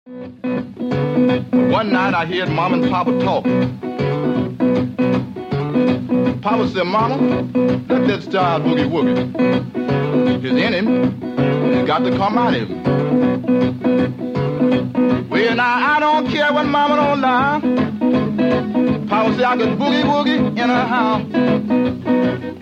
One night I heard Mama and Papa talking. Papa said, Mama, let that child boogie woogie. It's in him. It's got to come out of him. Well, now I don't care what Mama don't lie. Papa said I could boogie woogie in her house.